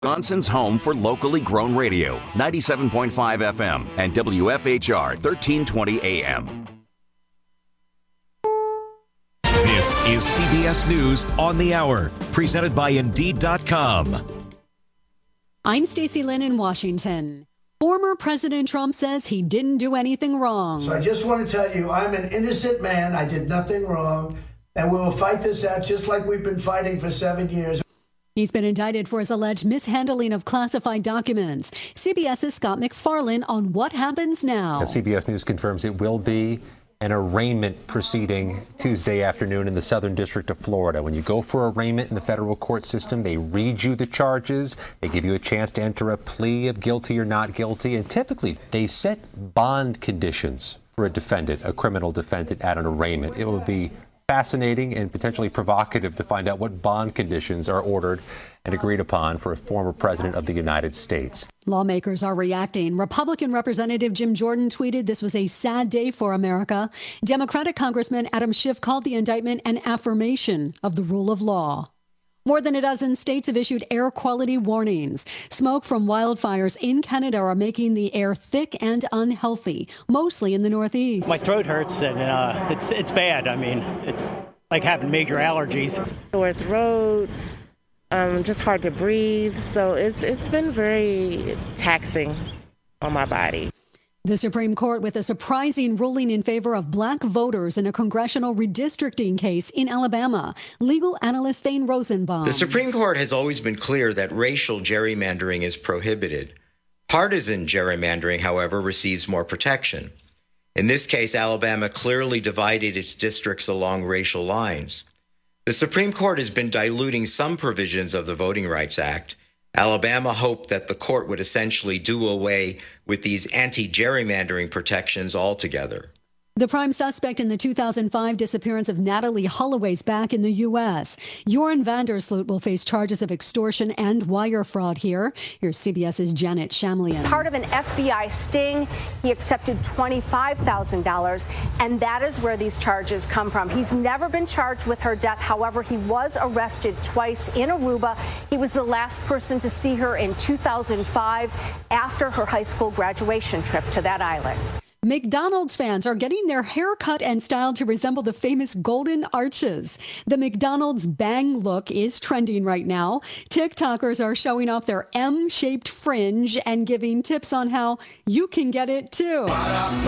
Wisconsin's home for locally grown radio, 97.5 FM and WFHR 1320 AM. This is CBS News on the Hour, presented by Indeed.com. I'm Stacey Lynn in Washington. Former President Trump says he didn't do anything wrong. So I just want to tell you, I'm an innocent man. I did nothing wrong. And we will fight this out just like we've been fighting for 7 years. He's been indicted for his alleged mishandling of classified documents. CBS's Scott McFarlane on what happens now. CBS News confirms it will be an arraignment proceeding Tuesday afternoon in the Southern District of Florida. When you go for arraignment in the federal court system, they read you the charges. They give you a chance to enter a plea of guilty or not guilty. And typically, they set bond conditions for a defendant, a criminal defendant, at an arraignment. It will be fascinating and potentially provocative to find out what bond conditions are ordered and agreed upon for a former president of the United States. Lawmakers are reacting. Republican Representative Jim Jordan tweeted this was a sad day for America. Democratic Congressman Adam Schiff called the indictment an affirmation of the rule of law. More than a dozen states have issued air quality warnings. Smoke from wildfires in Canada are making the air thick and unhealthy, mostly in the Northeast. My throat hurts and it's bad. I mean, it's like having major allergies. Sore throat, just hard to breathe. So it's been very taxing on my body. The Supreme Court with a surprising ruling in favor of black voters in a congressional redistricting case in Alabama. Legal analyst Thane Rosenbaum. The Supreme Court has always been clear that racial gerrymandering is prohibited. Partisan gerrymandering, however, receives more protection. In this case, Alabama clearly divided its districts along racial lines. The Supreme Court has been diluting some provisions of the Voting Rights Act. Alabama hoped that the court would essentially do away with these anti-gerrymandering protections altogether. The prime suspect in the 2005 disappearance of Natalie Holloway's back in the U.S. Joran Vandersloot will face charges of extortion and wire fraud here. Here's CBS's Janet Shamlian. As part of an FBI sting, he accepted $25,000, and that is where these charges come from. He's never been charged with her death. However, he was arrested twice in Aruba. He was the last person to see her in 2005 after her high school graduation trip to that island. McDonald's fans are getting their hair cut and styled to resemble the famous golden arches. The McDonald's bang look is trending right now. TikTokers are showing off their M-shaped fringe and giving tips on how you can get it too. I'm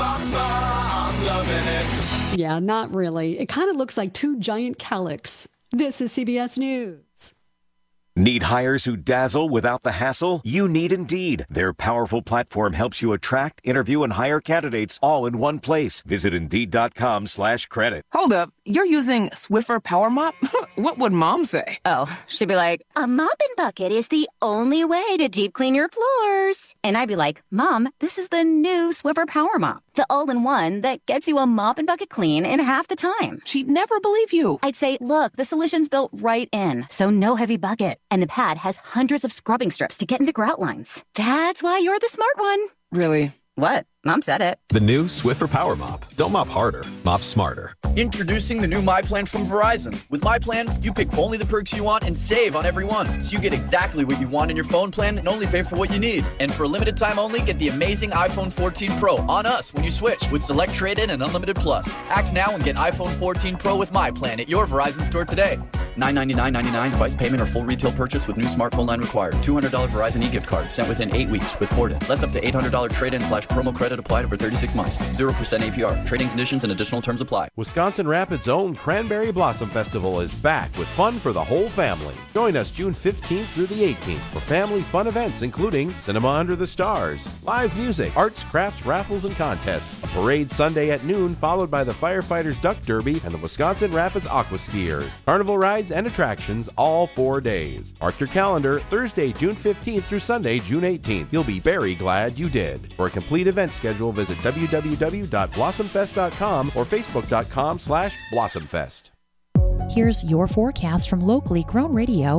loving it. Yeah, not really. It kind of looks like two giant calyx. This is CBS News. Need hires who dazzle without the hassle? You need Indeed. Their powerful platform helps you attract, interview, and hire candidates all in one place. Visit Indeed.com/credit. Hold up. You're using Swiffer Power Mop? What would Mom say? Oh, she'd be like, a mop and bucket is the only way to deep clean your floors. And I'd be like, Mom, this is the new Swiffer Power Mop. The all-in-one that gets you a mop and bucket clean in half the time. She'd never believe you. I'd say, look, the solution's built right in, so no heavy bucket. And the pad has hundreds of scrubbing strips to get into grout lines. That's why you're the smart one. Really? What? Mom said it. The new Swiffer Power Mop. Don't mop harder, mop smarter. Introducing the new My Plan from Verizon. With My Plan, you pick only the perks you want and save on every one. So you get exactly what you want in your phone plan and only pay for what you need. And for a limited time only, get the amazing iPhone 14 Pro on us when you switch with Select Trade-In and Unlimited Plus. Act now and get iPhone 14 Pro with My Plan at your Verizon store today. $999.99 device payment or full retail purchase with new smartphone line required. $200 Verizon e-gift card sent within 8 weeks with Ported. Less up to $800 trade-in/promo credit applied over 36 months. 0% APR. Trading conditions and additional terms apply. Wisconsin Rapids' own Cranberry Blossom Festival is back with fun for the whole family. Join us June 15th through the 18th for family fun events including Cinema Under the Stars, live music, arts, crafts, raffles, and contests. A parade Sunday at noon followed by the Firefighters Duck Derby and the Wisconsin Rapids Aqua Skiers. Carnival rides and attractions all 4 days. Mark your calendar, Thursday, June 15th through Sunday, June 18th. You'll be very glad you did. For a complete event schedule, visit www.blossomfest.com or facebook.com/blossomfest. Here's your forecast from locally grown radio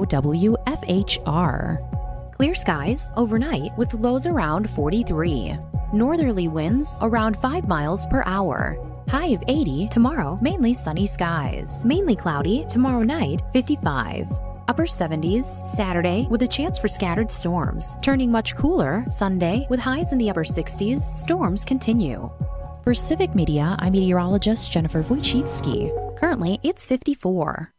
WFHR. Clear skies overnight with lows around 43. Northerly winds around 5 miles per hour. High of 80 tomorrow, mainly sunny skies. Mainly cloudy tomorrow night, 55. upper 70s Saturday with a chance for scattered storms. Turning much cooler Sunday with highs in the upper 60s. Storms continue. For Civic Media, I'm meteorologist Jennifer Wojcicki. Currently, it's 54.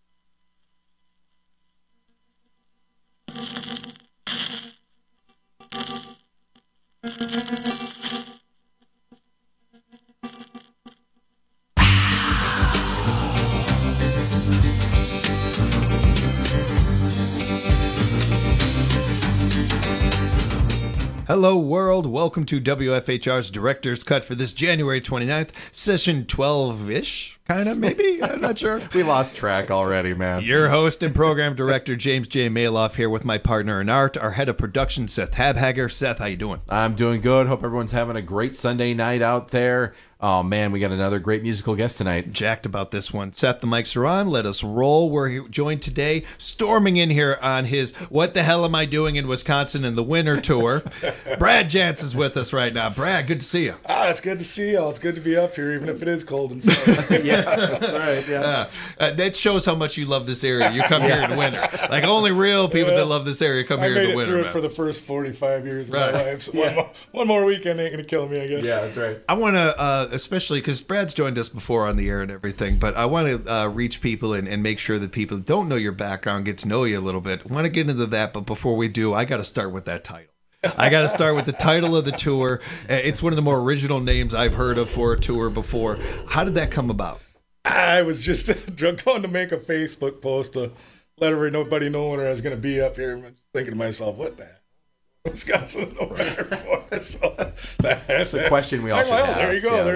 Hello, world. Welcome to WFHR's Director's Cut for this January 29th, session 12-ish, kind of, maybe? I'm not sure. We lost track already, man. Your host and program director, James J. Maloff, here with my partner in art, our head of production, Seth Habhager. Seth, how you doing? I'm doing good. Hope everyone's having a great Sunday night out there. Oh, man, we got another great musical guest tonight. Jacked about this one. Seth, the mics are on. Let us roll. We're joined today, storming in here on his What the Hell Am I Doing in Wisconsin in the Winter tour. Brad Jantz is with us right now. Brad, good to see you. It's good to see y'all. It's good to be up here, even if it is cold and sunny. Yeah, that's right. Yeah. That shows how much you love this area. You come here in the winter. Like, only real people that love this area come here in the winter. I made it through it for the first 45 years of my life. So one more weekend ain't going to kill me, I guess. Yeah, that's right. I want to, especially because Brad's joined us before on the air and everything, but I want to reach people and make sure that people that don't know your background get to know you a little bit. I want to get into that, but before we do, I got to start with that title. I got to start with the title of the tour. It's one of the more original names I've heard of for a tour before. How did that come about? I was just going to make a Facebook post to let everybody know when I was going to be up here. I'm thinking to myself, what the heck? Wisconsin no weather for. So that's a question we all should ask. There you go.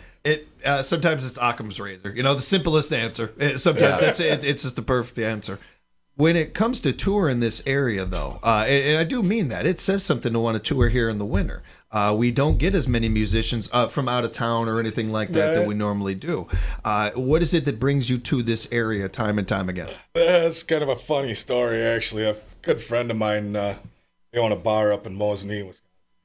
Sometimes it's Occam's razor. You know, the simplest answer. Sometimes it's just the perfect answer. When it comes to tour in this area, though, and I do mean that, it says something to want to tour here in the winter. We don't get as many musicians from out of town or anything like that we normally do. What is it that brings you to this area time and time again? That's kind of a funny story, actually. A good friend of mine, they own a bar up in Mosinee, Wisconsin.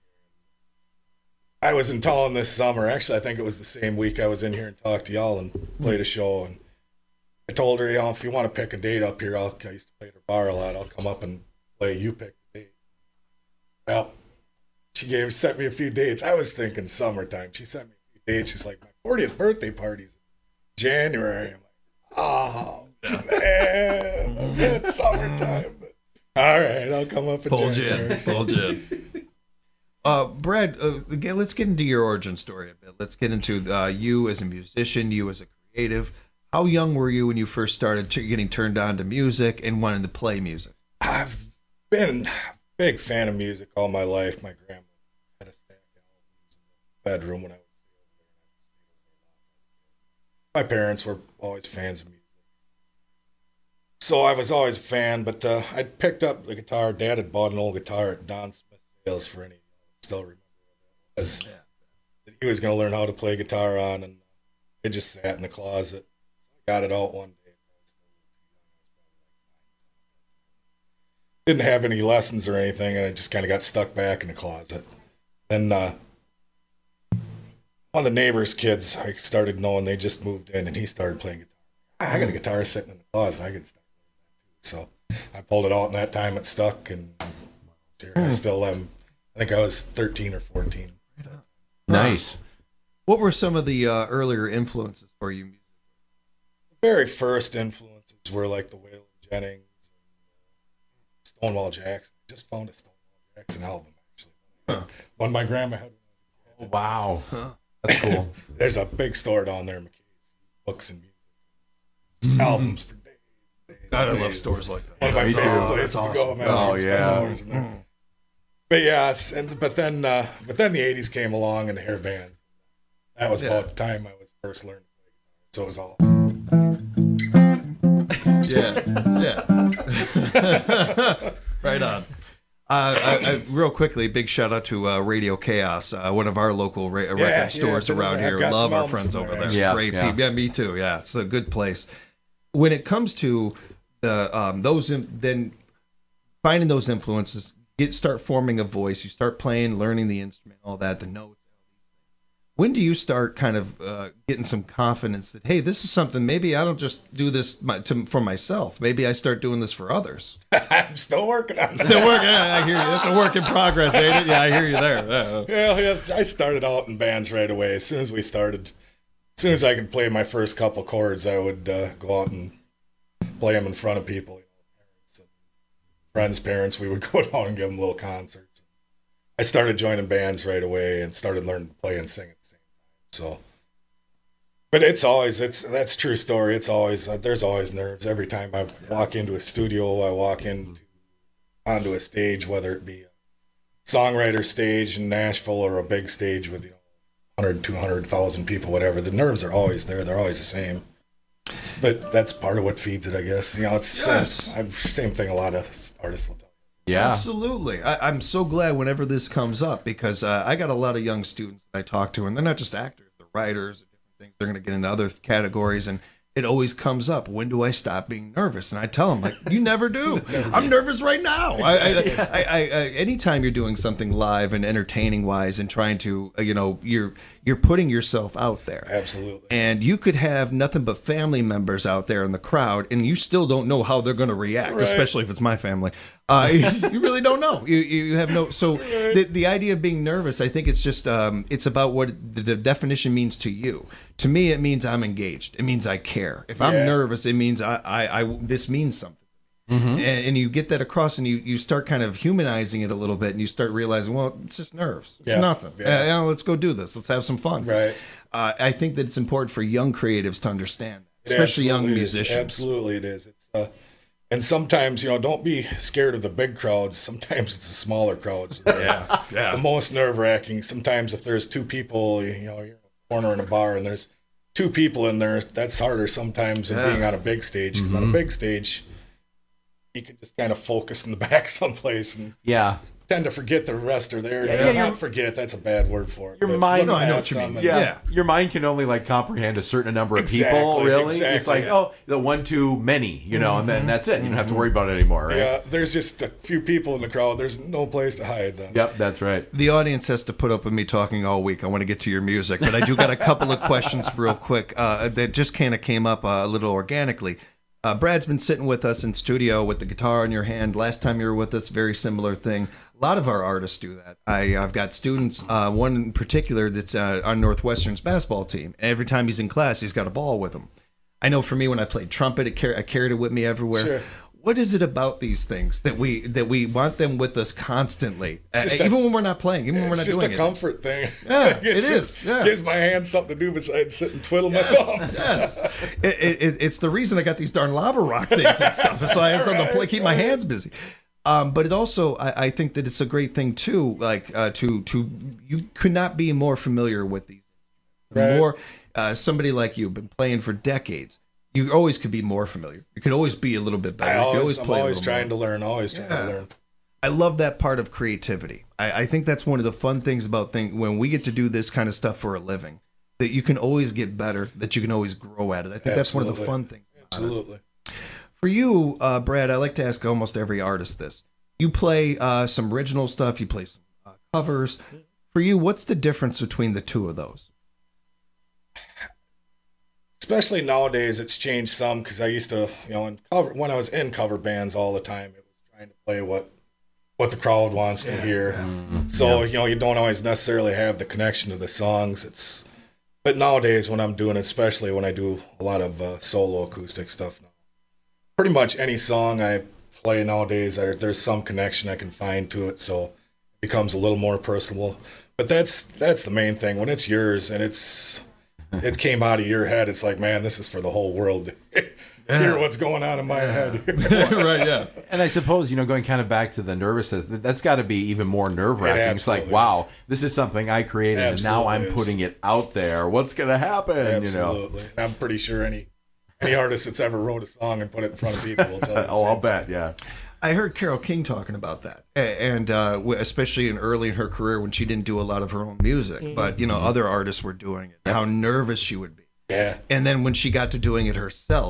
I was in town this summer. Actually, I think it was the same week I was in here and talked to y'all and played a show. And I told her, if you want to pick a date up here, I used to play at her bar a lot. I'll come up and play. You pick the date. Well, she sent me a few dates. I was thinking summertime. She sent me a few dates. She's like, my 40th birthday party's in January. I'm like, oh, man, it's summertime. But, all right, I'll come up in January. Pulled you in. Brad, let's get into your origin story a bit. Let's get into you as a musician, you as a creative. How young were you when you first started getting turned on to music and wanting to play music? I've been a big fan of music all my life. My grandma had a stack of albums in the bedroom when I was there. My parents were always fans of music. So I was always a fan, but I picked up the guitar. Dad had bought an old guitar at Don Smith Sales for any. Still remember what that was. That he was going to learn how to play guitar on, and it just sat in the closet. Got it out one day. Didn't have any lessons or anything, and it just kind of got stuck back in the closet. Then one of the neighbor's kids, I started knowing, they just moved in, and he started playing guitar. I got a guitar sitting in the closet. I could start playing that too. So I pulled it out, and that time it stuck, and I still am. I think I was 13 or 14. Nice. What were some of the earlier influences for you? The very first influences were like the Waylon Jennings, and Stonewall Jackson. I just found a Stonewall Jackson album, actually. One my grandma had. Oh, wow. That's cool. There's a big store down there, McKay's, books and music. Albums for days. God, I love stores like that. One of my favorite places to go, man. Oh, yeah. But yeah, but then the 80s came along and the hair bands. That was about the time I was first learning to play guitar. So it was all. Yeah. Right on. Real quickly, big shout out to Radio Chaos, one of our local record stores around here. Love our friends over there. Yeah, great people. Yeah, me too. Yeah, it's a good place. When it comes to the then finding those influences. Start forming a voice. You start playing, learning the instrument, all that, the notes. When do you start kind of getting some confidence that, hey, this is something, maybe I don't just do this for myself. Maybe I start doing this for others. I'm still working on it. Still working. Yeah, I hear you. That's a work in progress, ain't it? Yeah, I hear you there. Yeah, I started out in bands right away. As soon as we started, as soon as I could play my first couple chords, I would go out and play them in front of people. Parents and friends' parents, we would go down and give them little concerts. I started joining bands right away and started learning to play and sing at the same time. So, but that's a true story. It's always there's always nerves every time I walk into a studio. I walk onto a stage, whether it be a songwriter stage in Nashville or a big stage with 100, 200,000 people, whatever. The nerves are always there. They're always the same. But that's part of what feeds it, I guess. It's same thing. A lot of artists will tell. Yeah, absolutely. I'm so glad whenever this comes up because I got a lot of young students that I talk to, and they're not just actors, they're writers and different things. They're going to get into other categories, and it always comes up. When do I stop being nervous? And I tell them, like, you never do. I'm nervous right now. Anytime you're doing something live and entertaining wise and trying to, you're putting yourself out there. Absolutely. And you could have nothing but family members out there in the crowd, and you still don't know how they're going to react, especially if it's my family. You really don't know. You have no. So the idea of being nervous, I think it's just it's about what the definition means to you. To me, it means I'm engaged. It means I care. If I'm nervous, it means I this means something. Mm-hmm. And you get that across, and you start kind of humanizing it a little bit, and you start realizing, well, it's just nerves. It's nothing. Let's go do this. Let's have some fun. Right. I think that it's important for young creatives to understand that, especially young musicians. Absolutely, it is. It's and sometimes, don't be scared of the big crowds. Sometimes it's the smaller crowds. The most nerve-wracking. Sometimes if there's two people, you're in a corner in a bar and there's two people in there, that's harder sometimes than being on a big stage. Because on a big stage, you can just kind of focus in the back someplace and tend to forget the rest are there. Not forget, that's a bad word for it. Your mind, I know what you mean. Your mind can only comprehend a certain number of people, really. Exactly, it's like, the one too many, and then that's it. You don't have to worry about it anymore, right? Yeah, there's just a few people in the crowd. There's no place to hide then. Yep, that's right. The audience has to put up with me talking all week. I want to get to your music, but I do got a couple of questions real quick that just kind of came up a little organically. Brad's been sitting with us in studio with the guitar in your hand. Last time you were with us, very similar thing. A lot of our artists do that. I've got students, one in particular that's on Northwestern's basketball team. Every time he's in class, he's got a ball with him. I know for me, when I played trumpet, I carried it with me everywhere. Sure. What is it about these things that we want them with us constantly, even when we're not playing, even when we're not doing it? It's just a comfort thing. Yeah, it is. Gives my hands something to do besides sit and twiddle my thumbs. Yes. It's the reason I got these darn lava rock things and stuff. So I have something to play, keep my hands busy. But it also, I think that it's a great thing too. Like you could not be more familiar with these. Right. More somebody like you, been playing for decades. You always could be more familiar. You could always be a little bit better. I'm always trying to learn. Always trying to learn. I love that part of creativity. I think that's one of the fun things about when we get to do this kind of stuff for a living. That you can always get better. That you can always grow at it. I think that's one of the fun things. Absolutely. For you, Brad, I like to ask almost every artist this. You play some original stuff. You play some covers. For you, what's the difference between the two of those? Especially nowadays, it's changed some because I used to, when I was in cover bands all the time, it was trying to play what the crowd wants to hear. Mm-hmm. So, you don't always necessarily have the connection to the songs. But nowadays, when I'm doing it, especially when I do a lot of solo acoustic stuff now, pretty much any song I play nowadays, there's some connection I can find to it, so it becomes a little more personal. But that's the main thing. When it's yours and it came out of your head, it's like, man, this is for the whole world to hear what's going on in my head. Right, yeah. And I suppose, going kind of back to the nervousness, that's got to be even more nerve-wracking. It's like, wow, this is something I created, and now I'm putting it out there. What's going to happen? Absolutely. I'm pretty sure any artist that's ever wrote a song and put it in front of people will tell you. I'll bet, yeah. I heard Carole King talking about that, and especially early in her career when she didn't do a lot of her own music, but other artists were doing it. How nervous she would be. Yeah. And then when she got to doing it herself,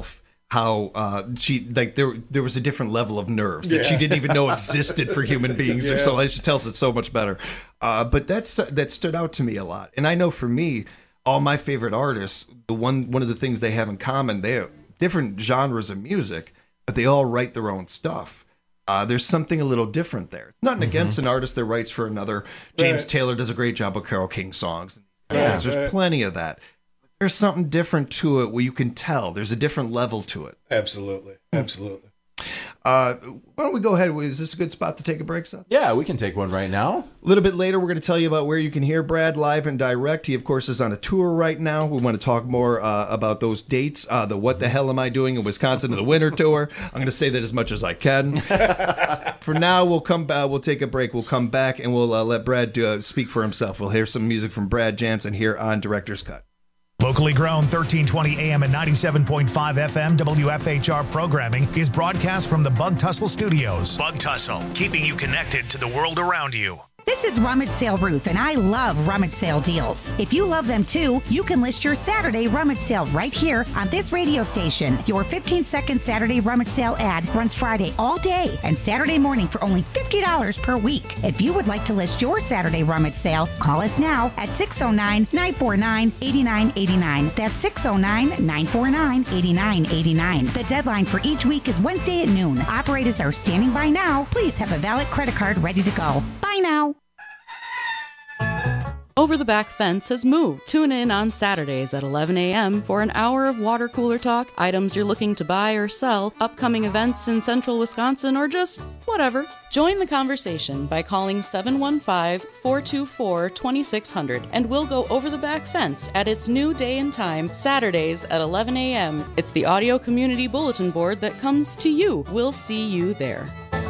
how she like there was a different level of nerves that she didn't even know existed for human beings. Yeah. So she tells it so much better. But that stood out to me a lot. And I know for me, all my favorite artists, one of the things they have in common, they have different genres of music, but they all write their own stuff. There's something a little different there. It's nothing against an artist that writes for another. James Taylor does a great job of Carole King songs. There's plenty of that. There's something different to it where you can tell there's a different level to it. Absolutely. Why don't we go ahead? Is this a good spot to take a break, Seth? Yeah, we can take one right now. A little bit later, we're going to tell you about where you can hear Brad live and direct. He, of course, is on a tour right now. We want to talk more about those dates. The What the Hell Am I Doing in Wisconsin in the Winter Tour. I'm going to say that as much as I can. For now, we'll come back. We'll take a break. We'll come back, and we'll let Brad speak for himself. We'll hear some music from Brad Jansen here on Director's Cut. Locally grown 1320 AM and 97.5 FM WFHR programming is broadcast from the Bug Tussle Studios. Bug Tussle, keeping you connected to the world around you. This is Rummage Sale Ruth, and I love rummage sale deals. If you love them too, you can list your Saturday rummage sale right here on this radio station. Your 15-second Saturday rummage sale ad runs Friday all day and Saturday morning for only $50 per week. If you would like to list your Saturday rummage sale, call us now at 609-949-8989. That's 609-949-8989. The deadline for each week is Wednesday at noon. Operators are standing by now. Please have a valid credit card ready to go. Bye now. Over the Back Fence has moved. Tune in on Saturdays at 11 a.m. for an hour of water cooler talk, items you're looking to buy or sell, upcoming events in central Wisconsin, or just whatever. Join the conversation by calling 715-424-2600, and we'll go over the Back Fence at its new day and time, Saturdays at 11 a.m. It's the audio community bulletin board that comes to you. We'll see you there.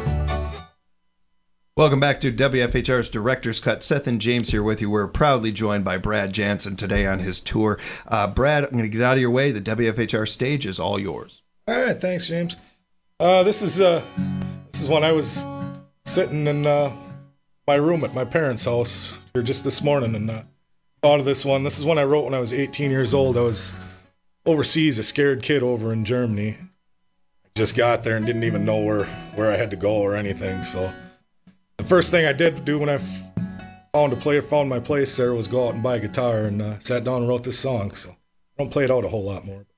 Welcome back to WFHR's Director's Cut. Seth and James here with you. We're proudly joined by Brad Jansen today on his tour. Brad, I'm going to get out of your way. The WFHR stage is all yours. All right, thanks, James. This is when I was sitting in my room at my parents' house here just this morning and thought of this one. This is one I wrote when I was 18 years old. I was overseas, a scared kid over in Germany. I just got there and didn't even know where I had to go or anything, so... The first thing I did to do when I found my place there was go out and buy a guitar and sat down and wrote this song. So I don't play it out a whole lot more.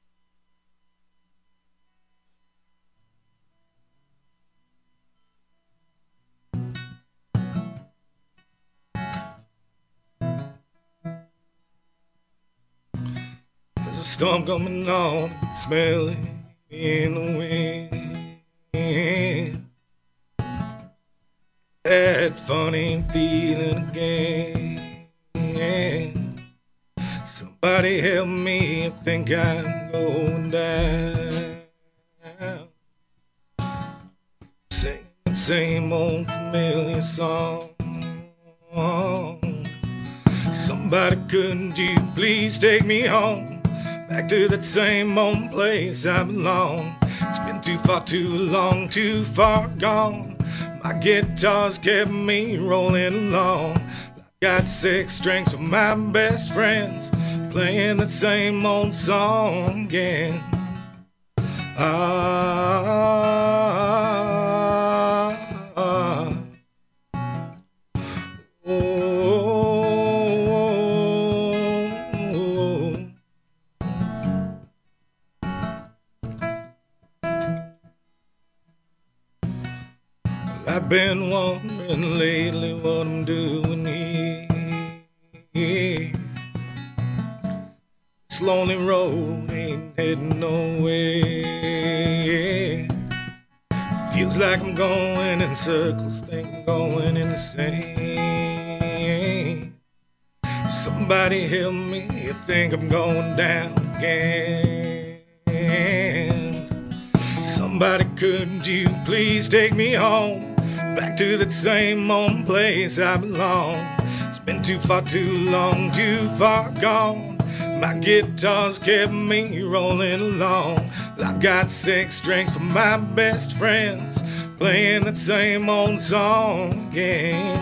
There's a storm coming on, smell it in the wind. That funny feeling again. Somebody help me, I think I'm going down. Sing the same old familiar song. Somebody, couldn't you please take me home, back to that same old place I belong. It's been too far, too long, too far gone. My guitar's kept me rolling along. I've got 6 strings for my best friends, playing that same old song again. I've been wondering lately what I'm doing here. This lonely road ain't heading nowhere. Feels like I'm going in circles, think I'm going in the same. Somebody help me, I think I'm going down again. Somebody, couldn't you please take me home, back to that same old place I belong. It's been too far, too long, too far gone. My guitar's kept me rolling along. I've got 6 strings for my best friends, playing that same old song again.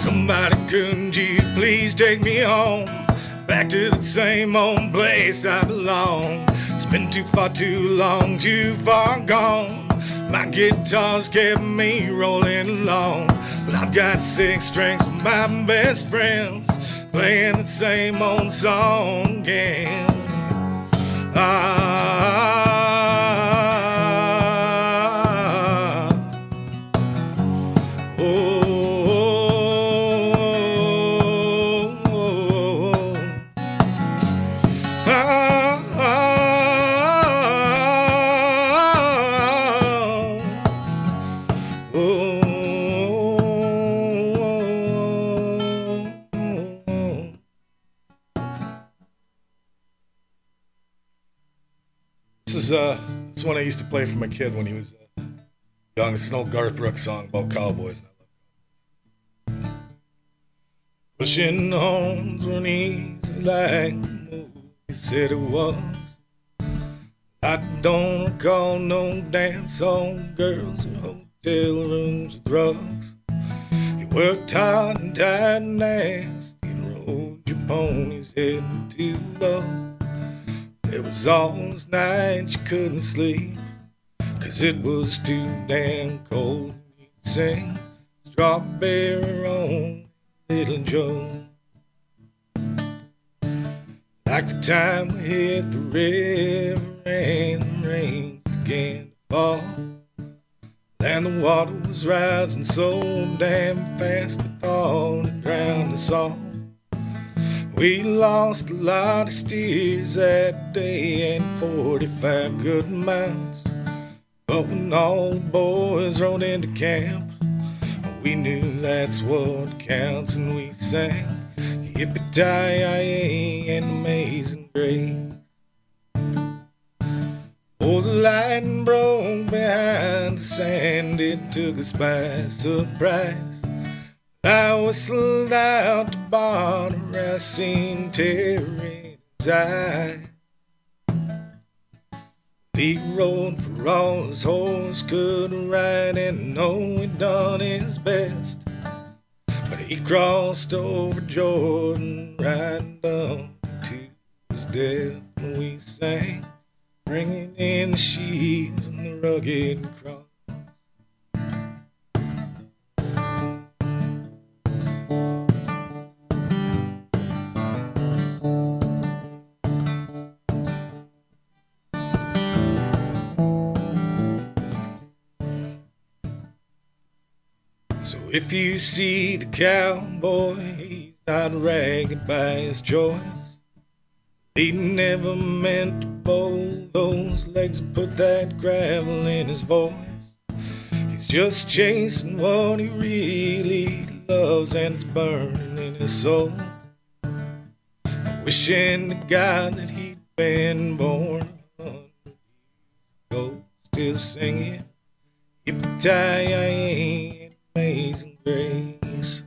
Somebody, couldn't you please take me home, back to the same old place I belong. It's been too far too long, too far gone. My guitar's kept me rolling along, but I've got 6 strings from my best friends, playing the same old song again. This is one I used to play for my kid when he was young. It's an old Garth Brooks song about cowboys. Pushing the horns weren't easy like he said it was. I don't recall no dance hall girls or hotel rooms or drugs. You worked hard and tired and nasty and rode your pony's head too low. It was all those nights you couldn't sleep, 'cause it was too damn cold. You'd sing Strawberry on Little Joe. Like the time we hit the river and the rains began to fall, and the water was rising so damn fast it thought it drowned us all. We lost a lot of steers that day and 45 good miles. But when all the boys rode into camp, we knew that's what counts, and we sang Yippee-Ki-Yay and Amazing Grace. Oh, the lightning broke behind us and it took us by surprise. I whistled out the bar, I seen terror in his eye. He rode for all his horse could ride, and know he done his best. But he crossed over Jordan, riding down to his death. And we sang, bringing in the sheaves and the rugged cross. So if you see the cowboy, he's not ragged by his choice. He never meant to bow those legs and put that gravel in his voice. He's just chasing what he really loves, and it's burning in his soul. Wishing to God that he'd been born 100 years ago, still singing Yippee-Ki-Yay, Amazing Grace.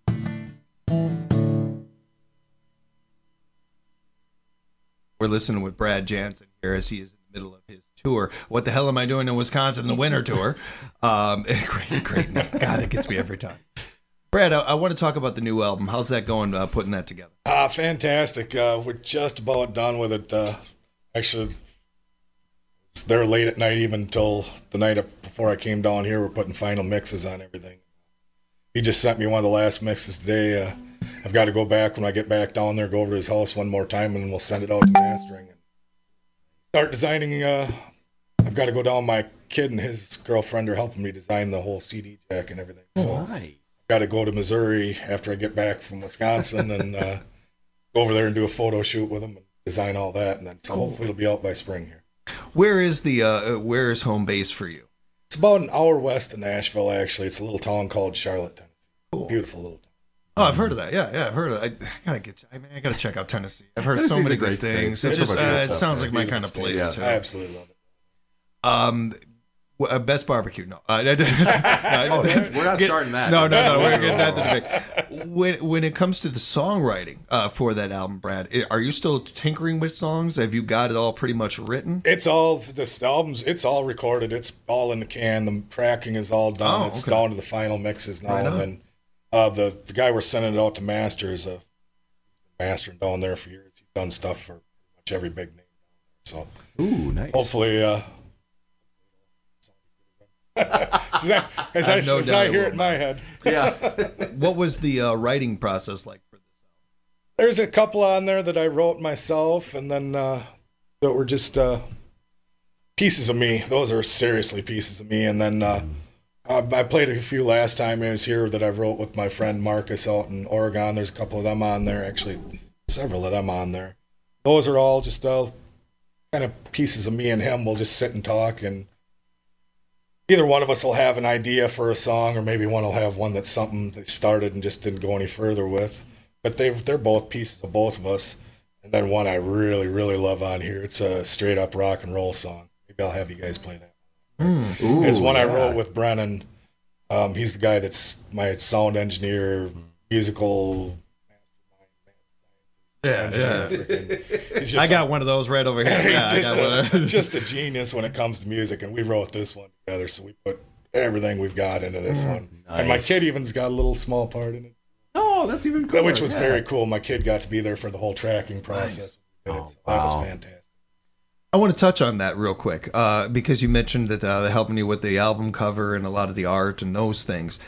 We're listening with Brad Jansen here as he is in the middle of his tour. What the hell am I doing in Wisconsin? The winter tour. Great name. God, it gets me every time. Brad, I want to talk about the new album. How's that going, putting that together? Fantastic. We're just about done with it. Actually, it's there late at night, even until the night before I came down here. We're putting final mixes on everything. He just sent me one of the last mixes today. I've got to go back when I get back down there, go over to his house one more time, and then we'll send it out to mastering and start designing. I've got to go down. My kid and his girlfriend are helping me design the whole CD jack and everything. So I've got to go to Missouri after I get back from Wisconsin and go over there and do a photo shoot with them and design all that, and then so hopefully it'll be out by spring here. Where is where is home base for you? It's about an hour west of Nashville, actually. It's a little town called Charlotte, Tennessee. Cool. Beautiful little town. Oh, I've heard of that. Yeah, I've heard of it. I gotta check out Tennessee. I've heard so many good things. It sounds like my kind of place. Yeah, too. I absolutely love it. Best barbecue? No. We're not starting that. No. We're getting that to the big. When it comes to the songwriting for that album, Brad, are you still tinkering with songs? Have you got it all pretty much written? It's all it's all recorded. It's all in the can. The tracking is all done. It's down to the final mixes now. And then The guy we're sending it out to master is a mastering down there for years. He's done stuff for pretty much every big name down there. So, ooh, nice. Hopefully, as I hear it in my head. Yeah. What was the writing process like for this album? There's a couple on there that I wrote myself, and then that were just pieces of me. Those are seriously pieces of me. And then I played a few last time I was here that I wrote with my friend Marcus out in Oregon. There's a couple of them on there, actually several of them on there. Those are all just kind of pieces of me and him. We'll just sit and talk, and either one of us will have an idea for a song, or maybe one will have one that's something they started and just didn't go any further with. But they're both pieces of both of us. And then one I really, really love on here. It's a straight up rock and roll song. Maybe I'll have you guys play that. It's one I wrote with Brennan. He's the guy that's my sound engineer, musical. Yeah. I got one of those right over here. He's just a genius when it comes to music, and we wrote this one together, so we put everything we've got into this one. Nice. And my kid even's got a little small part in it. Oh, that's even cooler. Which was very cool. My kid got to be there for the whole tracking process. Nice. That was fantastic. I want to touch on that real quick because you mentioned that they're helping you with the album cover and a lot of the art and those things.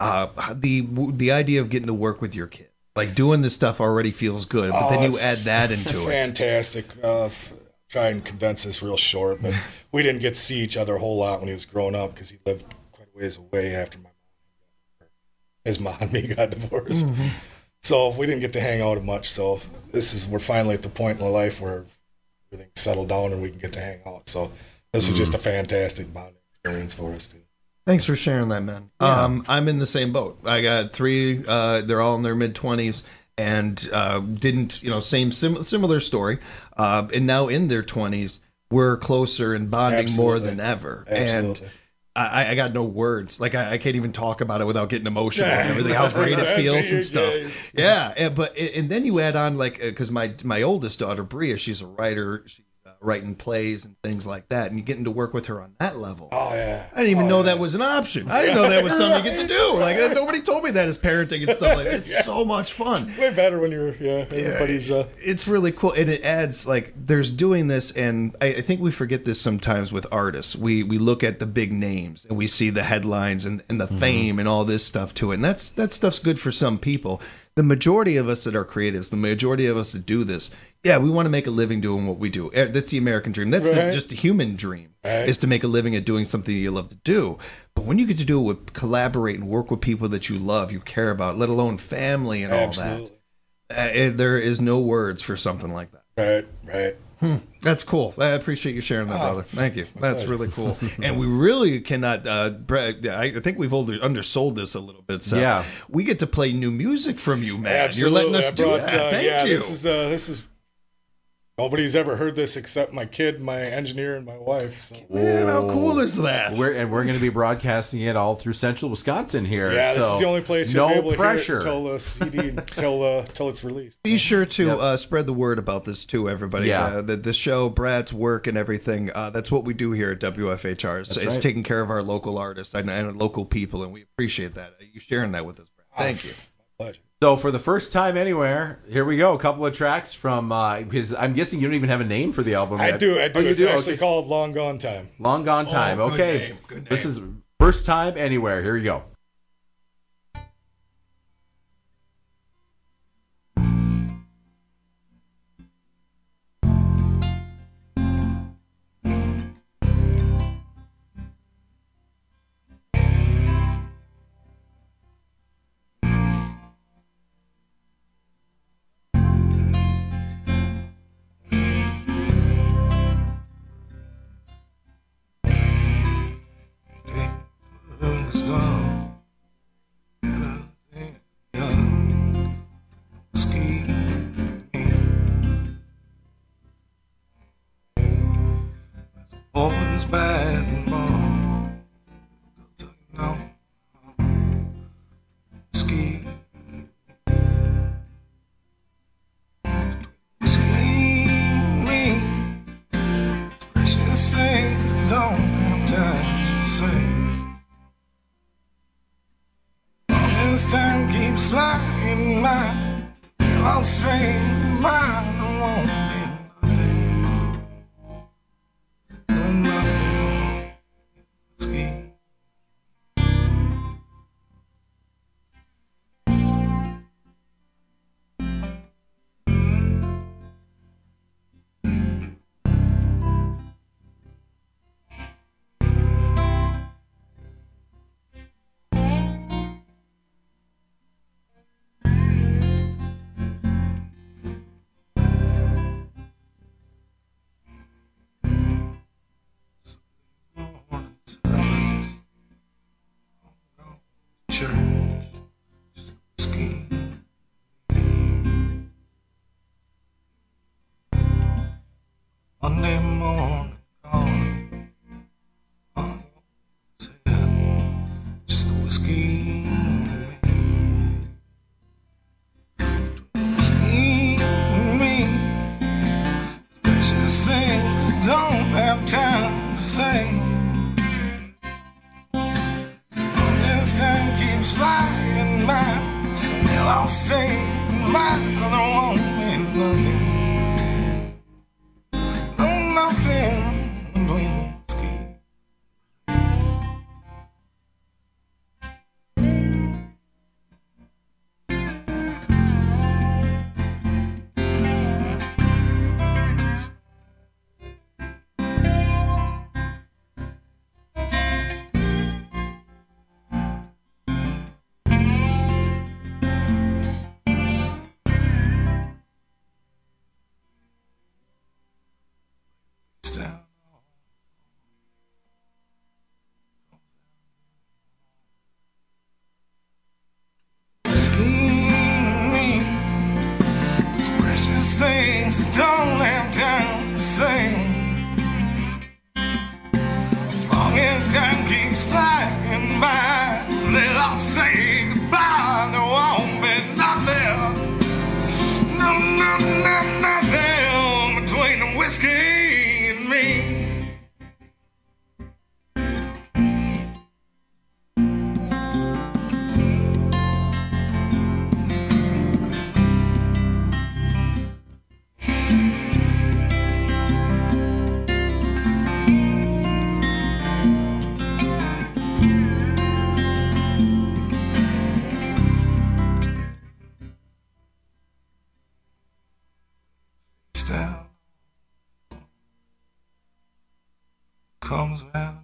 The idea of getting to work with your kids, like doing this stuff already feels good, but then you add that into fantastic. Try and condense this real short, but we didn't get to see each other a whole lot when he was growing up because he lived quite a ways away after his mom and me got divorced. Mm-hmm. So we didn't get to hang out much. So we're finally at the point in our life where everything's settled down and we can get to hang out. So this was just a fantastic bonding experience for us too. Thanks for sharing that, man. Yeah. I'm in the same boat. I got 3. They're all in their mid-20s and similar story. And now in their 20s, we're closer and bonding more than ever. Absolutely. And I got no words. Like I can't even talk about it without getting emotional and everything. How great it feels and stuff. Yeah. And then you add on because my oldest daughter Bria, she's a writer. She's writing plays and things like that, and you getting to work with her on that level. Oh yeah. I didn't even know that was an option. I didn't know that was something you get to do. Like nobody told me that as parenting and stuff like that. It's so much fun. It's way better when you're everybody's. It's really cool, and it adds there's doing this, and I think we forget this sometimes with artists. We look at the big names and we see the headlines and the fame and all this stuff to it, and that stuff's good for some people. The majority of us that are creatives, the majority of us that do this, yeah, we want to make a living doing what we do. That's the American dream. That's just the human dream, is to make a living at doing something you love to do. But when you get to do it collaborate and work with people that you love, you care about, let alone family and all that, there is no words for something like that. Right. That's cool. I appreciate you sharing that, brother. Thank you. That's really cool. And we really cannot. I think we've undersold this a little bit. So we get to play new music from you, man. Absolutely. You're letting us do that. Thank you. This is. Nobody's ever heard this except my kid, my engineer, and my wife. So. Man, how cool is that? We're going to be broadcasting it all through central Wisconsin here. Yeah, this is the only place you'll be able pressure. to hear it until the CD, until it's released. Be sure to spread the word about this too, everybody. Yeah. The show, Brad's work, and everything. That's what we do here at WFHR. It's taking care of our local artists and local people, and we appreciate that. You sharing that with us, Brad. Thank you. My pleasure. So for the first time anywhere, here we go. A couple of tracks from his. I'm guessing you don't even have a name for the album yet. I do. It's actually called Long Gone Time. Long Gone Time. Okay. Good name. This is first time anywhere. Here we go. Time flying by, I'll say goodbye. I won't be nothing. Ski. Monday morning, calling on your head, just the whiskey and me. Whiskey and me, precious things don't have time to say. When this time keeps flying by, well, I'll say goodbye, but I won't be nothing. Nothing between ski. Things don't have time to say. As long as time keeps flying by, then I'll say goodbye. There won't be nothing, nothing between the whiskey and me. Down comes around.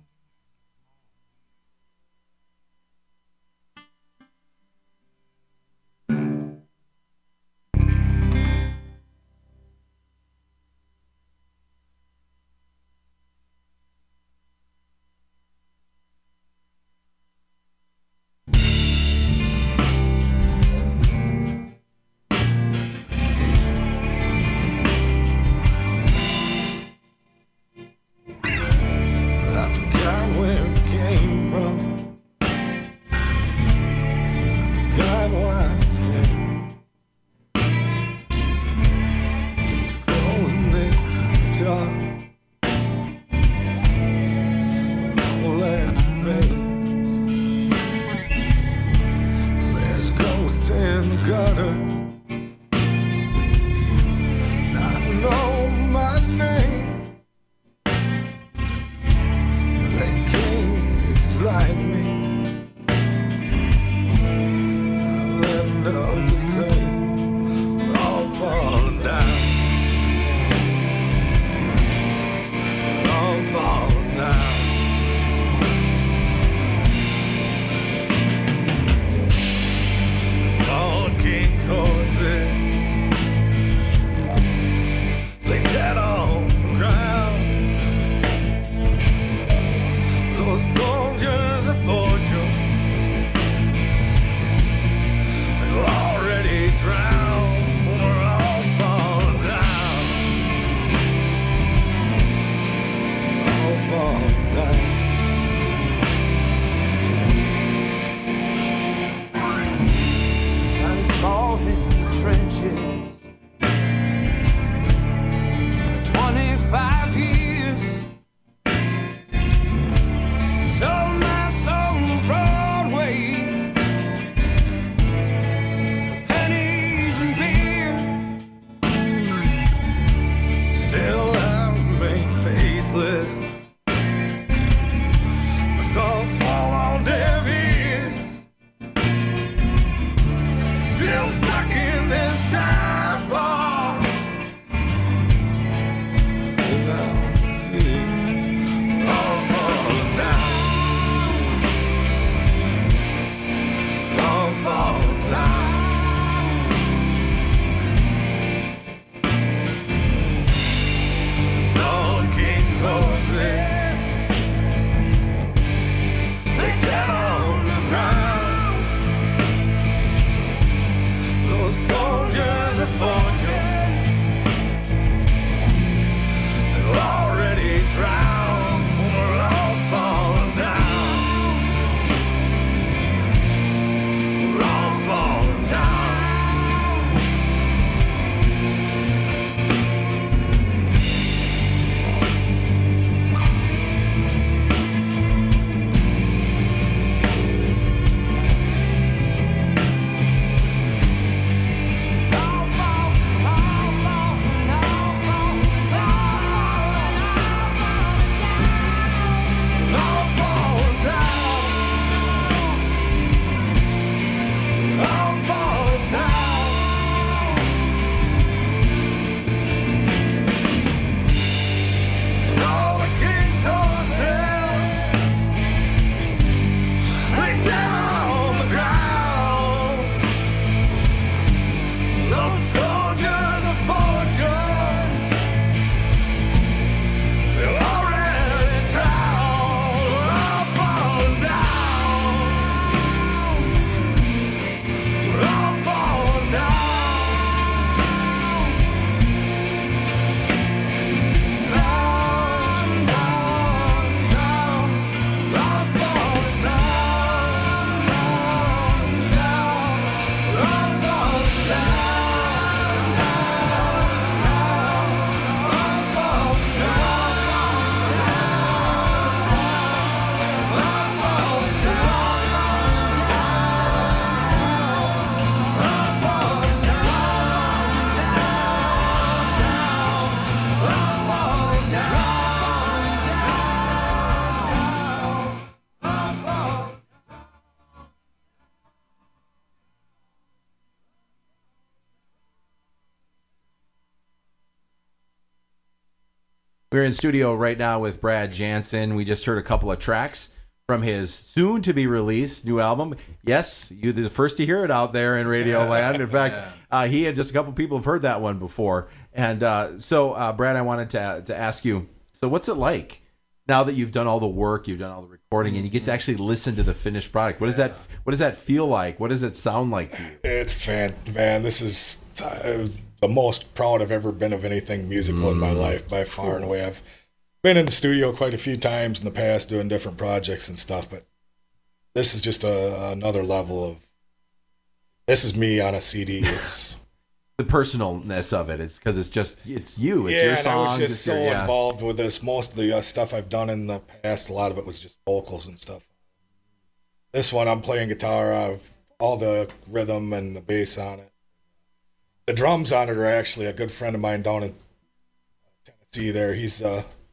We're in studio right now with Brad Jansen. We just heard a couple of tracks from his soon-to-be-released new album. Yes, you're the first to hear it out there in Radio Land. In fact, he and just a couple people have heard that one before. And so, Brad, I wanted to ask you, so what's it like now that you've done all the work, you've done all the recording, and you get to actually listen to the finished product? What does that feel like? What does it sound like to you? It's man. This is the most proud I've ever been of anything musical in my life, by far and away. I've been in the studio quite a few times in the past doing different projects and stuff, but this is just another level of, this is me on a CD. It's the personalness of it is because it's you. It's your songs. And I was just so involved with this. Most of the stuff I've done in the past, a lot of it was just vocals and stuff. This one, I'm playing guitar. I've all the rhythm and the bass on it. The drums on it are actually a good friend of mine down in Tennessee there. He's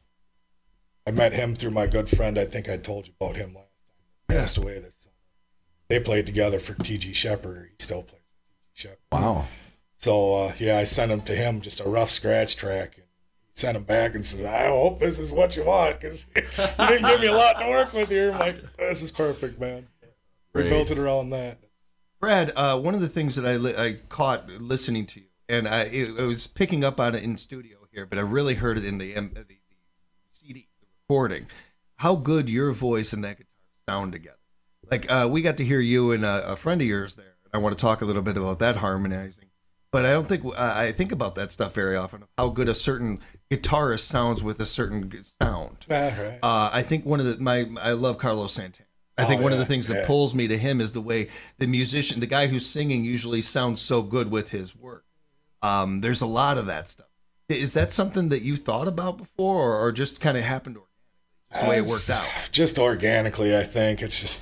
I met him through my good friend. I think I told you about him last time. He passed away this summer. They played together for T.G. Shepherd. He still plays for T.G. Shepherd. Wow. So, I sent him to him, just a rough scratch track. And he sent him back and said, I hope this is what you want, because you didn't give me a lot to work with here. I'm like, this is perfect, man. We built it around that. Brad, one of the things that I caught listening to you, and I was picking up on it in studio here, but I really heard it in the CD, the recording, how good your voice and that guitar sound together. Like, we got to hear you and a friend of yours there, and I want to talk a little bit about that harmonizing. But I don't think I think about that stuff very often, how good a certain guitarist sounds with a certain sound. Right. I think one of I love Carlos Santana. I think one of the things that pulls me to him is the way the guy who's singing usually sounds so good with his work. There's a lot of that stuff. Is that something that you thought about before, or just kind of happened organically, just the way it worked out? Just organically, I think. It's just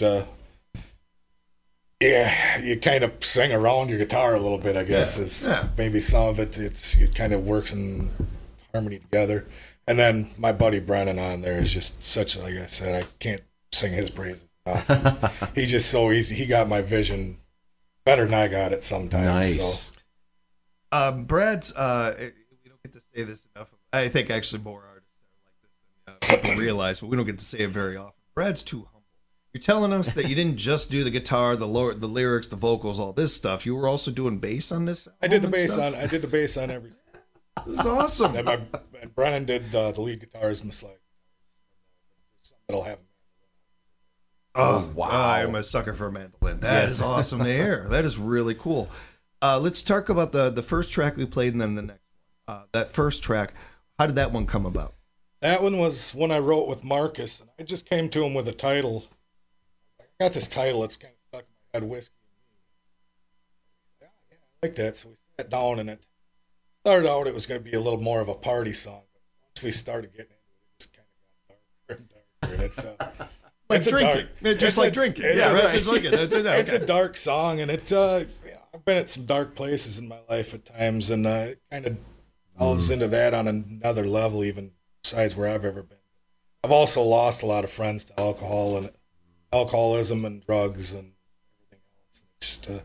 you kind of sing around your guitar a little bit, I guess. Maybe some of it kind of works in harmony together. And then my buddy Brennan on there is just such, like I said, I can't sing his praises enough. He's just so easy. He got my vision better than I got it sometimes. Nice. So. Brad's, we don't get to say this enough. I think actually more artists are like this than people realize, but we don't get to say it very often. Brad's too humble. You're telling us that you didn't just do the guitar, the lyrics, the vocals, all this stuff. You were also doing bass on this. I did the bass on every. This is awesome. And Brennan did the lead guitars and the slide. That'll have. Oh wow! I'm a sucker for a mandolin. That is awesome to hear. That is really cool. Let's talk about the first track we played and then the next one. That first track, how did that one come about? That one was one I wrote with Marcus, and I just came to him with a title. I got this title, it's kind of stuck in my head, Whiskey and Me. Yeah, I like that. So we sat down, and it started out, it was going to be a little more of a party song. But once we started getting into it, it just kind of got darker and darker. And it's like it's drinking. Just like drinking. Yeah, right. Just like it. It's a dark song, and I've been at some dark places in my life at times, and it kind of delves into that on another level, even besides where I've ever been. I've also lost a lot of friends to alcoholism and drugs and everything else.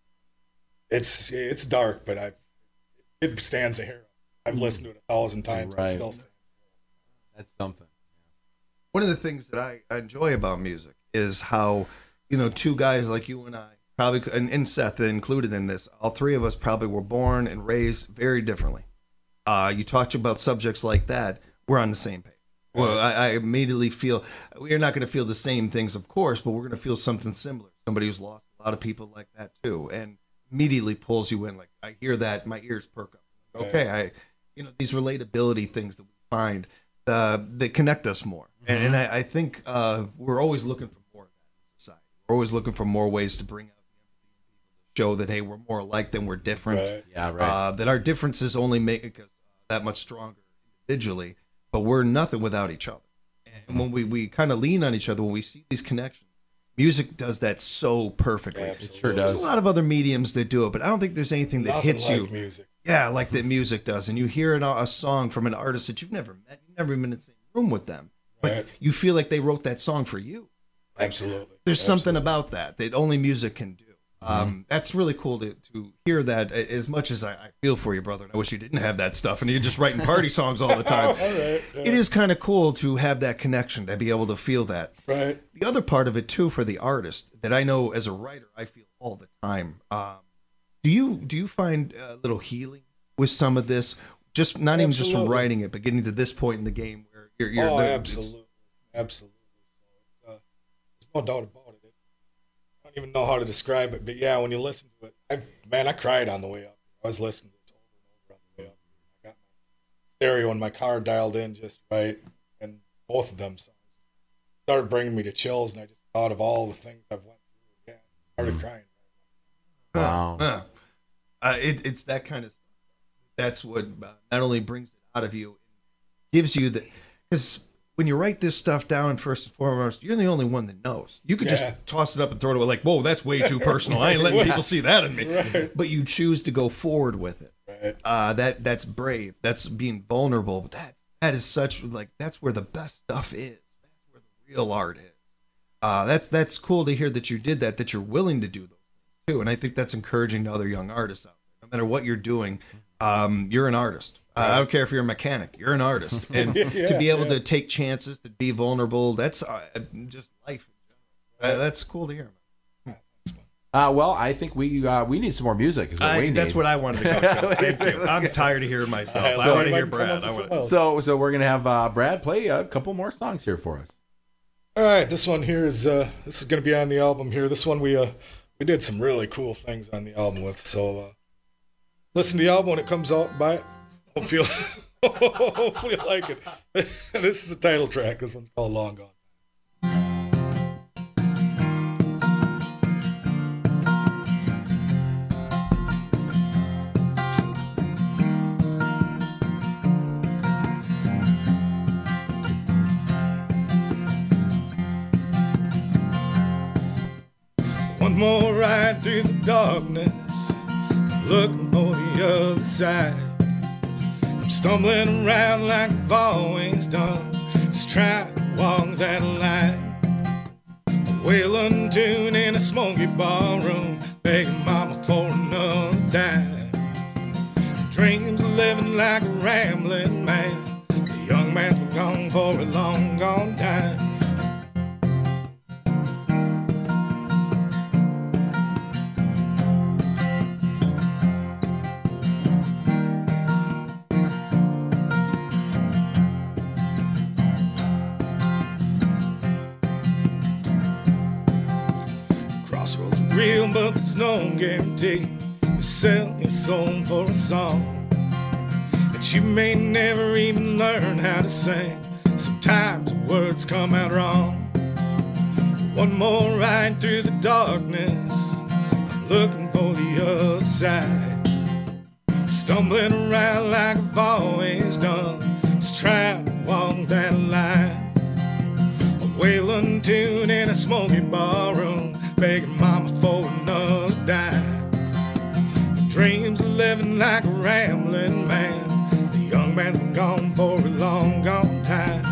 It's dark, but it stands a hero. I've listened to it 1,000 times. Right. It still stands. That's something. One of the things that I enjoy about music is how, two guys like you and I, probably, and Seth included in this, all three of us probably were born and raised very differently. You talked about subjects like that, we're on the same page. Well, I immediately feel we're not going to feel the same things, of course, but we're going to feel something similar. Somebody who's lost a lot of people like that too, and immediately pulls you in. Like I hear that, my ears perk up. Okay, these relatability things that we find that connect us more, and I think we're always looking for more of that in society. We're always looking for more ways to bring out the empathy in people, to show that hey, we're more alike than we're different. Right. Yeah, right. That our differences only make us that much stronger individually. But we're nothing without each other. And when we kind of lean on each other, when we see these connections, music does that so perfectly. Absolutely. It sure does. There's a lot of other mediums that do it, but I don't think there's anything that hits like you. Music. Yeah, like that music does. And you hear a song from an artist that you've never met, you've never been in the same room with them, but you feel like they wrote that song for you. Absolutely. There's something about that only music can do. That's really cool to hear that. As much as I feel for you, brother, and I wish you didn't have that stuff and you're just writing party songs all the time. All right. It is kind of cool to have that connection, to be able to feel that. Right. The other part of it too, for the artist, that I know as a writer, I feel all the time. Do you find a little healing with some of this? Just not even just from writing it, but getting to this point in the game where you're absolutely. There's no doubt about it. I don't even know how to describe it, but yeah, when you listen to it, I cried on the way up. I was listening to it over and over on the way up. I got my stereo in my car dialed in just right, and both of them songs started bringing me to chills, and I just thought of all the things I've went through. Yeah, started crying. Wow. It's that kind of stuff. That's what not only brings it out of you, gives you the, because when you write this stuff down, first and foremost, you're the only one that knows. You could just toss it up and throw it away like, whoa, that's way too personal. I ain't letting people see that in me. Right. But you choose to go forward with it. Right. That's brave. That's being vulnerable. But that is such, like, that's where the best stuff is. That's where the real art is. That's cool to hear that you did that you're willing to do those things too. And I think that's encouraging to other young artists out there. No matter what you're doing, you're an artist. I don't care if you're a mechanic, you're an artist. And to be able to take chances, to be vulnerable, that's just life. That's cool to hear. Well, I think we need some more music. Is what we need. That's what I wanted to go to. Thank you. I'm tired of hearing myself. I want to hear Brad. So we're going to have Brad play a couple more songs here for us. All right, this one here is this is going to be on the album here. This one we did some really cool things on the album with. So listen to the album when it comes out and buy it. Hopefully you like it. This is the title track. This one's called Long Gone. One more ride through the darkness, looking for the other side. I'm stumbling around like I've always done, just trying to walk that line. A wailing tune in a smoky ballroom, begging mama for another dime. Dreams of living like a rambling man, the young man's been gone for a long gone time. Real, but there's no guarantee you sell your soul for a song that you may never even learn how to sing. Sometimes the words come out wrong. One more ride through the darkness, I'm looking for the other side. Stumbling around like I've always done, just trying to walk that line. A wailing tune in a smoky ballroom, begging mama for another dime. Dreams of living like a rambling man, the young man's been gone for a long gone time.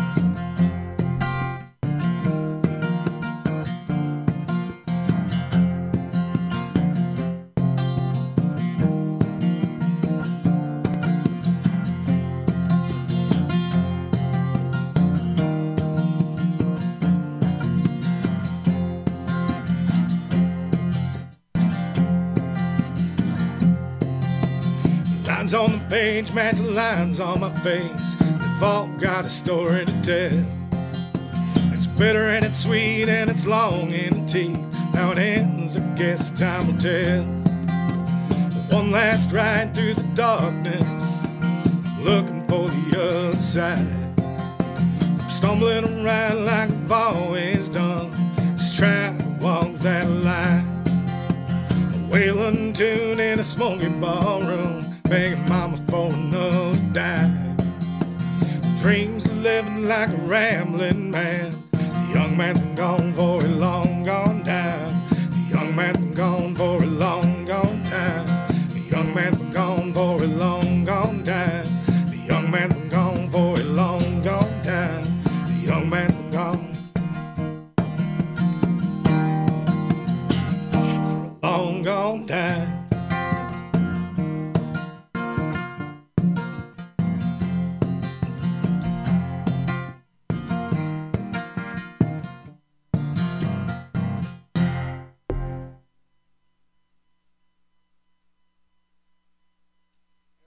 Lines on the page match the lines on my face. They've all got a story to tell. It's bitter and it's sweet and it's long in the teeth. How it ends, I guess time will tell. One last ride through the darkness, looking for the other side. I'm stumbling around like I've always done, just trying to walk that line. A wailing tune in a smoky ballroom, begging mama for another dime. Dreams of living like a rambling man, the young man's been gone for a long gone time. The young man's been gone for a long gone time. The young man's been gone for a long gone time. The young man's been gone for a long gone time. The young man's been gone for a long gone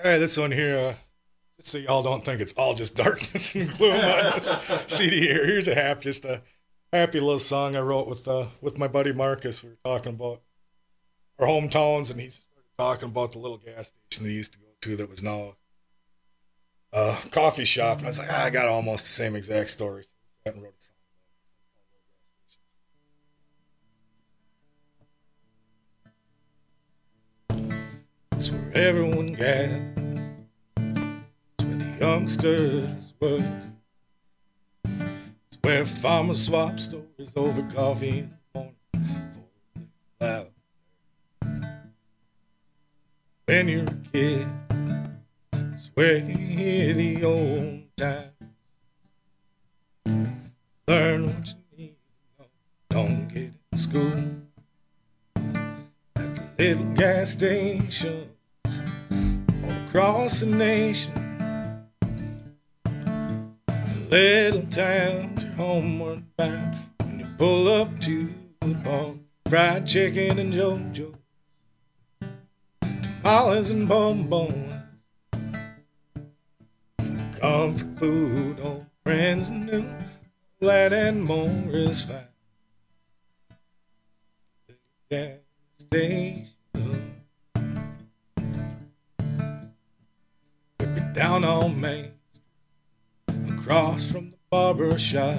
Hey, this one here, just so y'all don't think it's all just darkness and gloom on this CD here. Here's a happy little song I wrote with my buddy Marcus. We were talking about our hometowns, and he started talking about the little gas station that he used to go to that was now a coffee shop. And I was like, I got almost the same exact story. So I wrote a song. It's where everyone gathers. It's where the youngsters work. It's where farmers swap stories over coffee in the morning for a loud. When you're a kid, it's where you hear the old times. Learn what you need to know. Don't get in school. Little gas stations all across the nation. The little towns are homeward bound when you pull up to the pump. Fried chicken and JoJo, tamales and bonbons, comfort food, old friends and new, that and more is fine. Little gas station. Could be down on Main Street, across from the barber shop,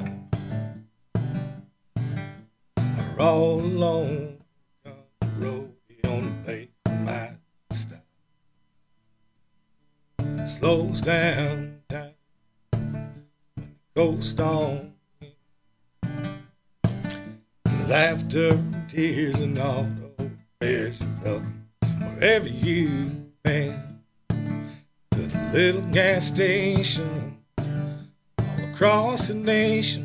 or all alone on the road, the only place I might stop. It slows down time when the ghost on laughter, tears, and all those prayers. You're welcome wherever you've been. To the little gas stations all across the nation.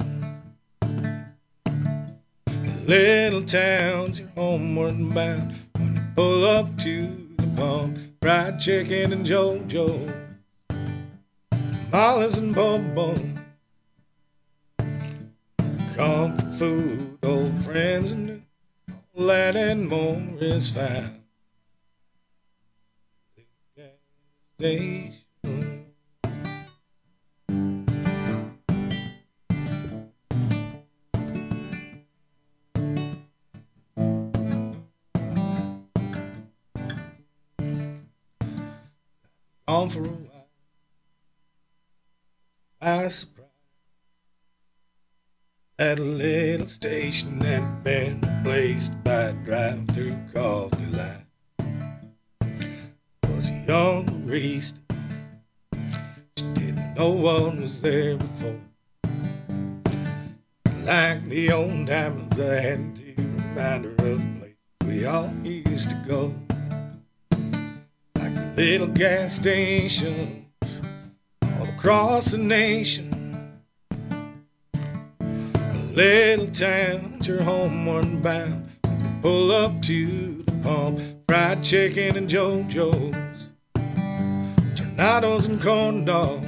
The little towns you're homeward bound when you pull up to the pump. Fried chicken and JoJo, tamales and bonbons, comfort food, old friends and new, all that and more is found. Gas station. On for a while, by surprise, at a little station that had been replaced by a drive-through coffee line. Was a young barista, she didn't know what was there before. Like the old diamonds, I had to remind her of the place we all used to go. Like the little gas stations all across the nation. Little towns, you're homeward bound. Pull up to the pump. Fried chicken and JoJo's, tornadoes and corn dogs,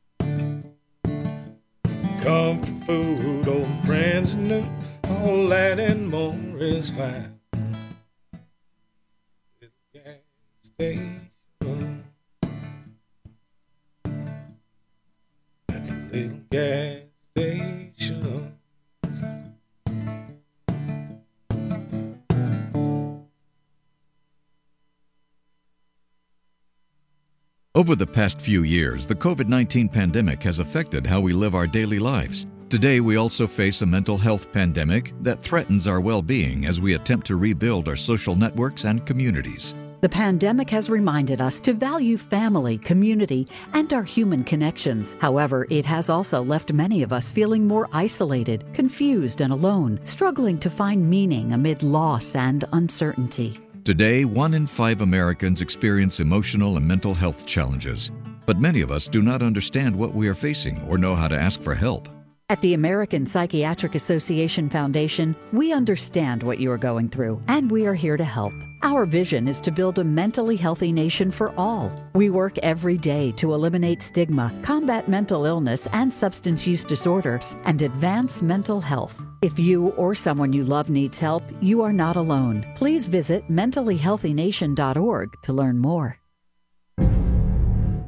comfort food, old friends and new, all that and more is fine. Little gas station, at the little gas station. Over the past few years, the COVID-19 pandemic has affected how we live our daily lives. Today, we also face a mental health pandemic that threatens our well-being as we attempt to rebuild our social networks and communities. The pandemic has reminded us to value family, community, and our human connections. However, it has also left many of us feeling more isolated, confused, and alone, struggling to find meaning amid loss and uncertainty. Today, 1 in 5 Americans experience emotional and mental health challenges, but many of us do not understand what we are facing or know how to ask for help. At the American Psychiatric Association Foundation, we understand what you are going through, and we are here to help. Our vision is to build a mentally healthy nation for all. We work every day to eliminate stigma, combat mental illness and substance use disorders, and advance mental health. If you or someone you love needs help, you are not alone. Please visit mentallyhealthynation.org to learn more.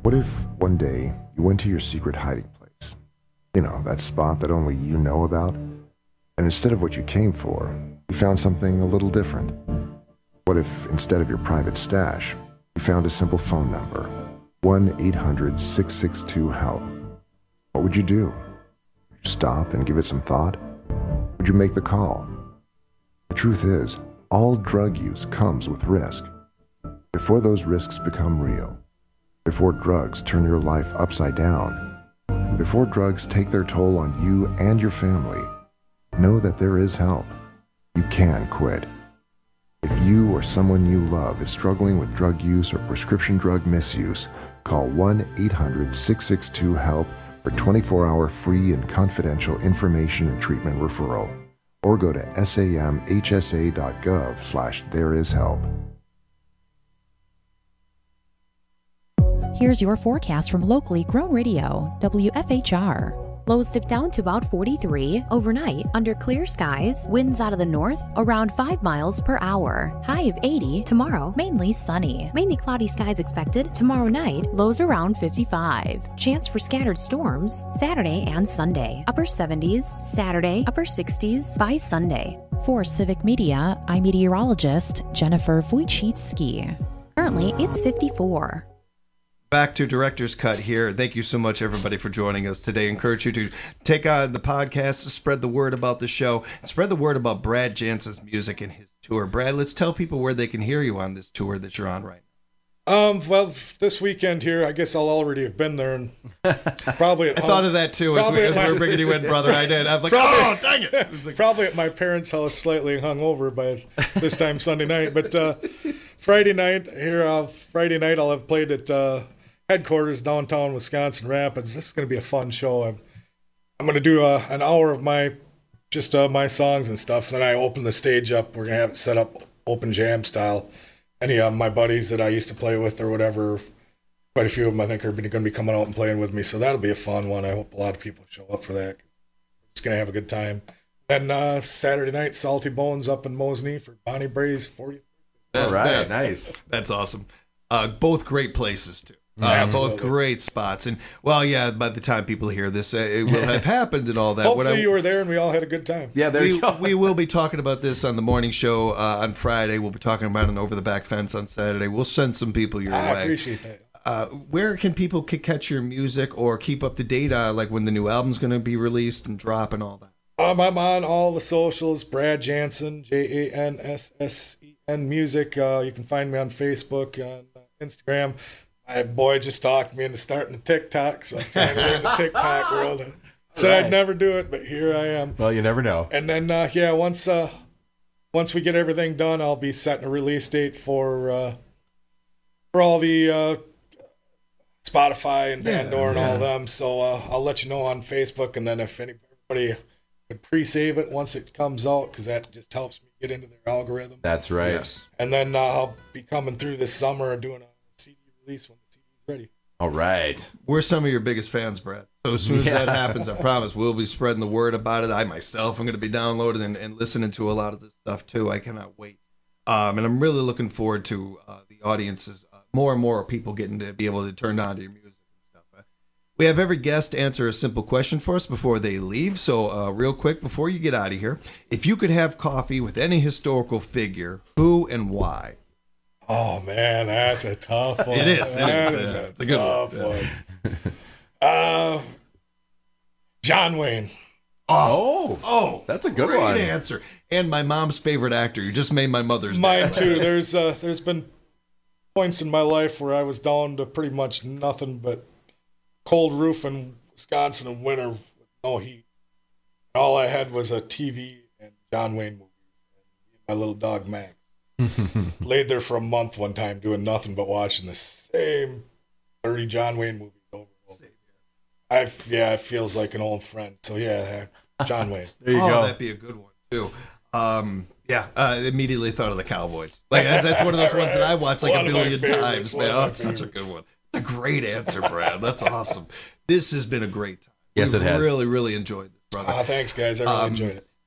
What if one day you went to your secret hiding place? You know, that spot that only you know about? And instead of what you came for, you found something a little different. What if instead of your private stash, you found a simple phone number, 1-800-662-HELP? What would you do? Would you stop and give it some thought? Would you make the call? The truth is, all drug use comes with risk. Before those risks become real, before drugs turn your life upside down, before drugs take their toll on you and your family, know that there is help. You can quit. If you or someone you love is struggling with drug use or prescription drug misuse, call 1-800-662-HELP for 24-hour free and confidential information and treatment referral. Or go to samhsa.gov/thereishelp. Here's your forecast from locally grown radio, WFHR. Lows dip down to about 43 overnight under clear skies, winds out of the north around 5 miles per hour. High of 80 tomorrow, mainly sunny. Mainly cloudy skies expected tomorrow night, lows around 55. Chance for scattered storms Saturday and Sunday. Upper 70s Saturday, upper 60s by Sunday. For Civic Media, I'm meteorologist Jennifer Wojcicki. Currently, it's 54. Back to Director's Cut here. Thank you so much, everybody, for joining us today. I encourage you to take on the podcast, spread the word about the show, spread the word about Brad Jansen's music and his tour. Brad, let's tell people where they can hear you on this tour that you're on right now. Well, this weekend here, I guess I'll already have been there, and probably at I thought of that too as we were bringing you in, brother. I did. I'm like, oh, dang it! Like, probably at my parents' house, slightly hungover by this time Sunday night. But Friday night I'll have played at headquarters downtown Wisconsin Rapids. This is going to be a fun show. I'm going to do an hour of my songs and stuff. Then I open the stage up. We're going to have it set up open jam style. Any of my buddies that I used to play with or whatever, quite a few of them I think are going to be coming out and playing with me. So that'll be a fun one. I hope a lot of people show up for that. We're just going to have a good time. And Saturday night, Salty Bones up in Mosney for Bonnie Bray's 40th. All right, nice. That's awesome. Both great places too. Absolutely. Both great spots. And, well, yeah, by the time people hear this, it will have happened and all that. Hopefully you were there and we all had a good time. Yeah, there you go. We will be talking about this on the morning show on Friday. We'll be talking about it on Over the Back Fence on Saturday. We'll send some people your way. I appreciate that. Where can people catch your music or keep up to date, like when the new album's going to be released and drop and all that? I'm on all the socials, Brad Jansen, Janssen music. You can find me on Facebook, on Instagram. My boy just talked me into starting the TikTok, so I'm trying to learn the TikTok world. Said I'd never do it, but here I am. Well, you never know. And then, once we get everything done, I'll be setting a release date for all the Spotify and Pandora and all of them. So I'll let you know on Facebook, and then if anybody could pre-save it once it comes out, because that just helps me get into their algorithm. That's right. Yes. And then I'll be coming through this summer and doing a CD release when the CD's ready. All right. We're some of your biggest fans, Brad. So as soon as that happens, I promise we'll be spreading the word about it. I myself am going to be downloading and listening to a lot of this stuff too. I cannot wait. And I'm really looking forward to the audiences, more and more people getting to be able to turn on to your music and stuff. We have every guest answer a simple question for us before they leave. So real quick, before you get out of here, if you could have coffee with any historical figure, who and why? Oh, man, that's a tough one. It is. It's a good tough one. John Wayne. Oh, that's a good great one. answer. And my mom's favorite actor. You just made my mother's day. Mine too. There's been points in my life where I was down to pretty much nothing but cold roof in Wisconsin in winter with no heat. All I had was a TV and John Wayne movies and my little dog Max. Laid there for a month one time doing nothing but watching the same 30 John Wayne movies over and over. It feels like an old friend. So yeah, John Wayne. There you go. That'd be a good one too. Immediately thought of the Cowboys. Like that's one of those ones that I watched like a billion times. Man, it's such a good one. It's a great answer, Brad. That's awesome. This has been a great time. Yes, it has. Really, really enjoyed this, brother. Thanks, guys. I really enjoyed it.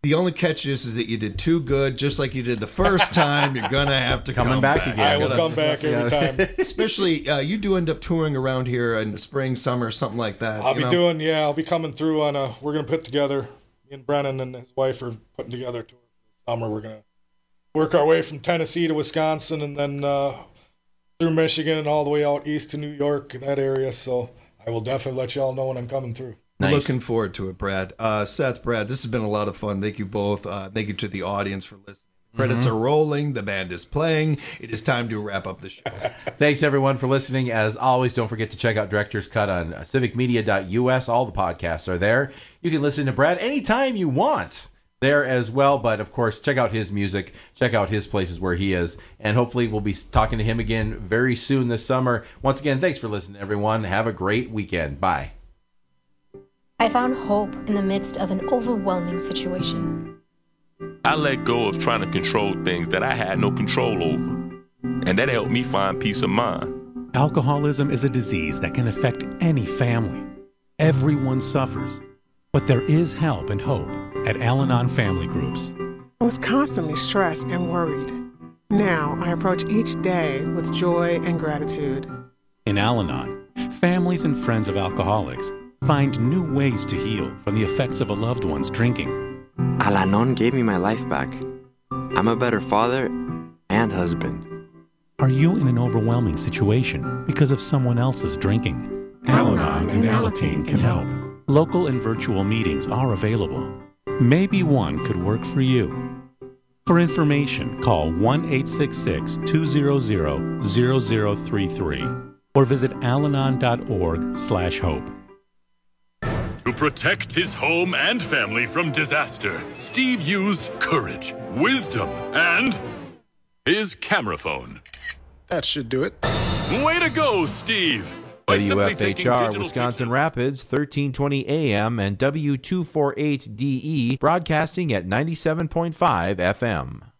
The only catch is that you did too good, just like you did the first time. You're going to have to come back again. I will come back every time. Especially, you do end up touring around here in the spring, summer, something like that. I'll be coming through on we're going to put together, me and Brennan and his wife are putting together a tour for the summer. We're going to work our way from Tennessee to Wisconsin and then through Michigan and all the way out east to New York, that area. So I will definitely let y'all know when I'm coming through. Nice. Looking forward to it, Brad. Seth, Brad, this has been a lot of fun. Thank you both. Thank you to the audience for listening. Credits are rolling. The band is playing. It is time to wrap up the show. Thanks, everyone, for listening. As always, don't forget to check out Director's Cut on civicmedia.us. All the podcasts are there. You can listen to Brad anytime you want there as well. But, of course, check out his music. Check out his places where he is. And hopefully we'll be talking to him again very soon this summer. Once again, thanks for listening, everyone. Have a great weekend. Bye. I found hope in the midst of an overwhelming situation. I let go of trying to control things that I had no control over, and that helped me find peace of mind. Alcoholism is a disease that can affect any family. Everyone suffers, but there is help and hope at Al-Anon Family Groups. I was constantly stressed and worried. Now I approach each day with joy and gratitude. In Al-Anon, families and friends of alcoholics find new ways to heal from the effects of a loved one's drinking. Al-Anon gave me my life back. I'm a better father and husband. Are you in an overwhelming situation because of someone else's drinking? Al-Anon and Alateen can help. Local and virtual meetings are available. Maybe one could work for you. For information, call 1-866-200-0033 or visit alanon.org/hope. To protect his home and family from disaster, Steve used courage, wisdom, and his camera phone. That should do it. Way to go, Steve! By simply taking WFHR digital Wisconsin Rapids, 1320 AM and W248DE, broadcasting at 97.5 FM.